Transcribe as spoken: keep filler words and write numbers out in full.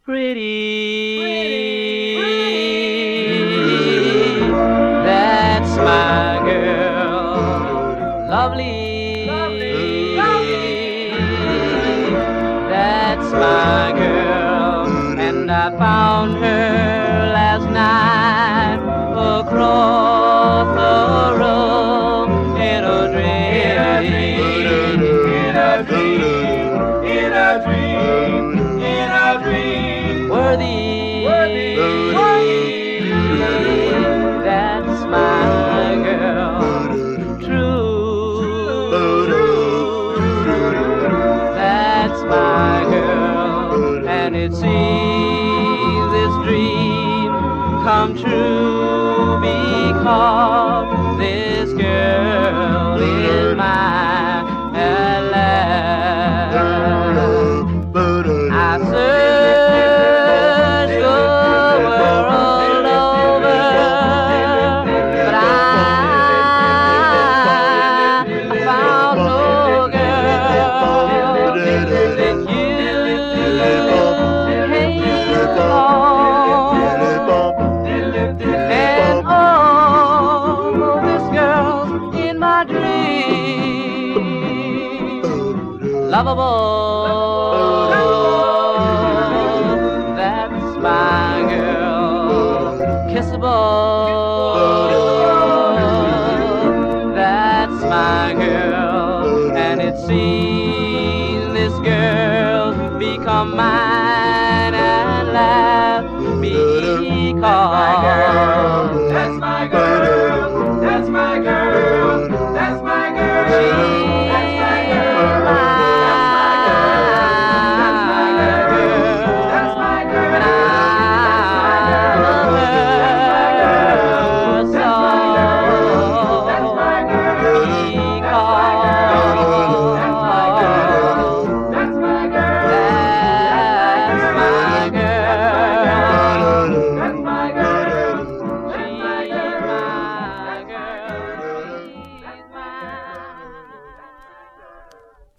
Pretty, pretty, pretty. That's my girl. Lovely, lovely, lovely. That's my girl. And I found her last night across the road in a dream, in a dream, in a dream, in a dream. Worthy, worthy, worthy. That's my girl. True, true. That's my girl. And it seems this dream come true because this girl is mine at last. I searched the world over, but I, I found no girl that you came along. And oh, this girl's in my dream, lovable. That's my girl, kissable. That's my girl, and it seems this girl's become mine at last because